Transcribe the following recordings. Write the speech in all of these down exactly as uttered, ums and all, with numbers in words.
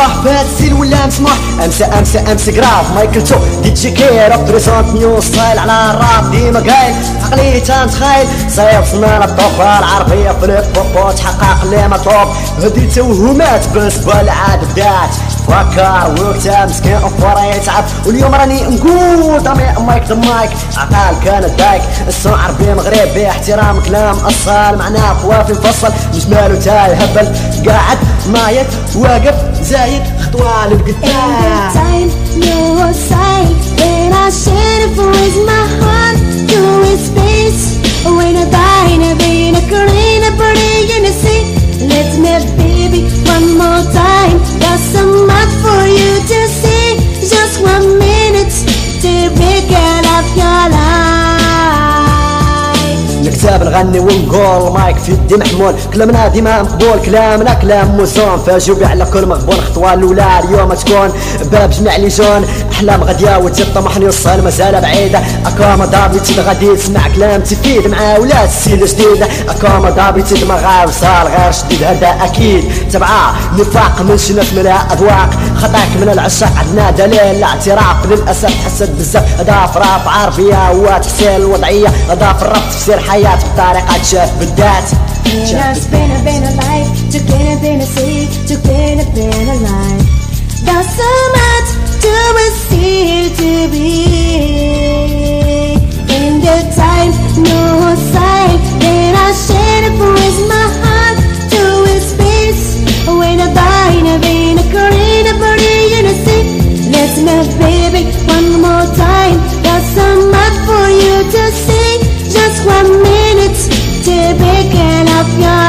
فهاد السيل ولا مسموح. امسى امسى امسى كراف مايكل تو دي جي كير بريزونت نيو ستايل على الراب ديما قايل عقلي تنتخيل صايب صناعة الطوفة العربية في الهيب هوب تحقق لي مطلوب. هدي توهمات بالنسبة لعاد بدات فكر وقتها مسكين افورا يتعب. واليوم راني نقول دامي مايك ذا مايك عقال كانت دايك الصنع عربي مغربي احترام كلام اصال معناه قوافي مفصل مش مالو تاي هبل قاعد مايك واقف زايد خطوة للقدام. Let me baby one more time. Got so much for you to see. Just one minute to break out of your life. نكتب نغني ونقول مايك في يدي محمول كلامنا ديما مقبول كلامنا كلام موزون فجوبي على كل مغبون خطوة الأولى اليوم تكون باب جميع لي جون أحلام غادية وتطمح نوصل مازال بعيدة. أكاما دابيتي غادي تسمع كلام تفيد مع ولاد السيلة جديدة. أكاما دابيتي دماغها وصال غير جديد هذا أكيد تبعه نفاق من شي ناس من الأذواق خطاك من العشاق عندنا دليل الاعتراف للأسف حسد بزاف هذا في راب عربية وتحسين الوضعية هذا في الراب تفسير حياة بطريقة تشاف بالذات. Just been a been a life, to get a been a see, to get a been a life. There's so much to see to be. In the time, no sign, then I share it with my heart to his space. When I buy in a vein, a Korean, a body in a sea. Let's make baby one more time. There's so much for you to see. Just one minute to break up your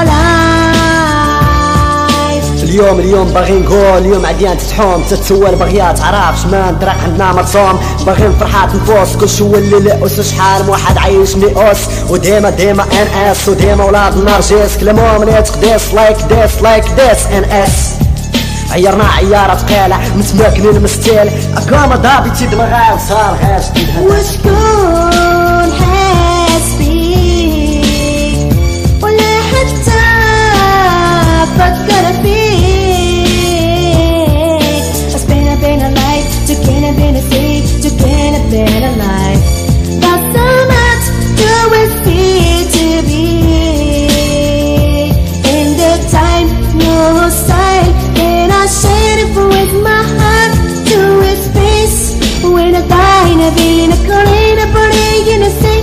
life. اليوم اليوم باغي نقول اليوم عديان تتحوم تتسول باغية تعرف شمان طريق عندنا مرسوم باغي نفرحات نفوس كلشي ولي لأس شحال موحد عايش مئوس وديما ديما ان اس وديما ولاد النرجس كلامو من تقديس لايك ديس لايك ديس ان اس. عيرنا عيارة ثقيلة متماكنين مستيل أكاما دابيتي دماغها وصار غير جديد وشكون حاسبيك ولا حتى فكر فيك. It's been a been a life, to gain a been a see, to gain a been a life. Got so much to see to be. In the time, no sign, then I share it with my heart to his face. When I die in a vein, a Korean, a body in a sea.